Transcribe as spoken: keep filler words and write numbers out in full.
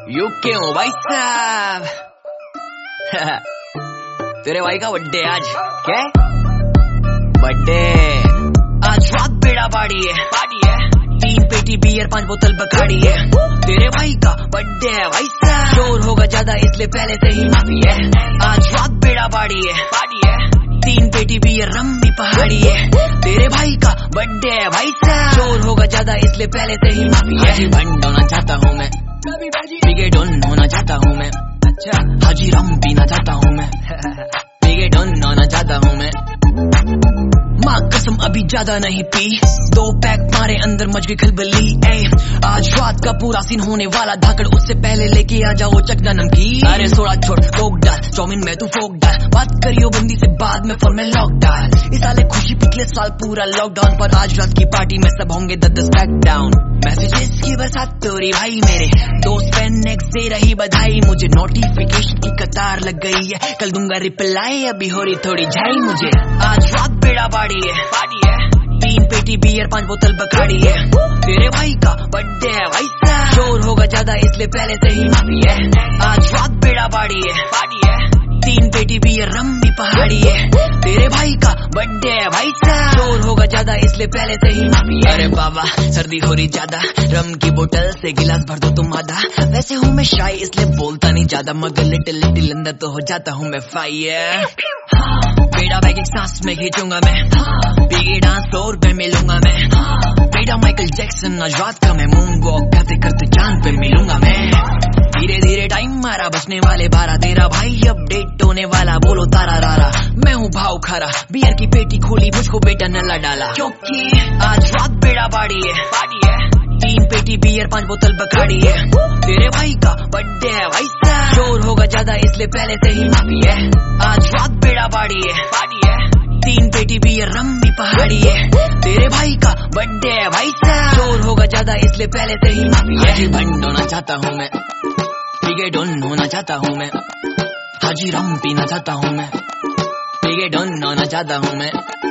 You क्यों भाई साहब? तेरे भाई का बर्थडे आज। क्या बर्थडे? आज रात बेड़ा बाड़ी है, पार्टी है, तीन पेटी बियर पांच बोतल बखाड़ी है। तेरे भाई का बर्थडे है भाई साहब, शोर होगा ज्यादा इसलिए पहले से ही माफी है। आज रात बेड़ा बाड़ी है, पार्टी है, तीन पेटी बियर रम भी पहाड़ी है। तेरे भाई का बर्थडे है भाई साहब, शोर होगा ज्यादा इसलिए पहले से ही माफी है। हाजी भंड होना चाहता हूँ मैं, बिगे डॉन होना चाहता हूँ मैं। अच्छा हाजी रम पीना चाहता हूँ मैं, बिगे डॉन होना चाहता हूँ मैं। माँ कसम अभी ज्यादा नहीं पी, दो पैक मारे अंदर मच गई खलबली। ए आज रात का पूरा सीन होने वाला धाकड़, उससे पहले लेके आ जाओ चकना नमकीन। अरे सोड़ा छोड़ कोक डाल, चाउमीन में तू फोक डाल, बात करियो बंदी से बाद में फोन में लॉक डाल। इस साले खुशी पिछले साल पूरा लॉकडाउन, पर आज रात की पार्टी में सब होंगे दस दस पैक डाउन। मैसेजेस की बरसात तोरी भाई, मेरे दोस्त फ्रेंड नेक्स्ट दे रही बधाई। मुझे नोटिफिकेशन की कतार लग गई है, कल दूंगा रिप्लाई, अभी हो रही थोड़ी झाई मुझे। आज रात बेड़ा बाड़ी है, पार्टी है, तीन पेटी बियर पांच बोतल बखाड़ी है। तेरे भाई का बर्थडे है भाई साहब, शोर होगा ज्यादा इसलिए पहले से ही माफी है। आज रात बेड़ा बाड़ी है, पार्टी है, तीन पेटी बियर रम भी पहाड़ी है। तेरे भाई का बर्थडे है भाई साहब, शोर होगा ज्यादा इसलिए पहले से ही माफी है। अरे बाबा सर्दी हो रही ज्यादा, रम की बोतल से गिलास भर दो तुम आधा। वैसे हूँ मैं शाय इसलिए बोलता नहीं ज्यादा, मगर लिटिल लिटिल अंदर तो हो जाता हूँ मैं फायर। बेड़ा बैग एक सांस में खींचूंगा मैं, बिगे डांस फ्लोर पे मिलूंगा मैं। बेड़ा माइकल जैक्सन आज रात का मैं, मून वॉक करते करते चांद पे मिलूंगा मैं। धीरे धीरे टाइम मारा, बचने वाले बारह, तेरा भाई अपडेट होने वाला, बोलो तारा रारा। मैं हूँ भाव खारा, बियर की पेटी खोली, मुझको बेटा नल्ला डाला, क्योंकि आज रात बेड़ा बाड़ी है, पार्टी है, तीन पेटी बियर पांच बोतल बखाड़ी है। तेरे भाई का बर्थडे है भाई साहब, शोर होगा ज्यादा इसलिए पहले से ही माफी है। आज रात बेड़ा बाड़ी है, पार्टी है, तीन पेटी बियर रम भी पहाड़ी है। तेरे भाई का बर्थडे है भाई साहब, शोर होगा ज्यादा इसलिए पहले से ही माफी है। हाजी भंड होना चाहता हूँ मैं, बिगे डॉन होना चाहता हूँ मैं। हाजी रम पीना चाहता हूँ मैं, बिगे डॉन होना चाहता हूँ मैं।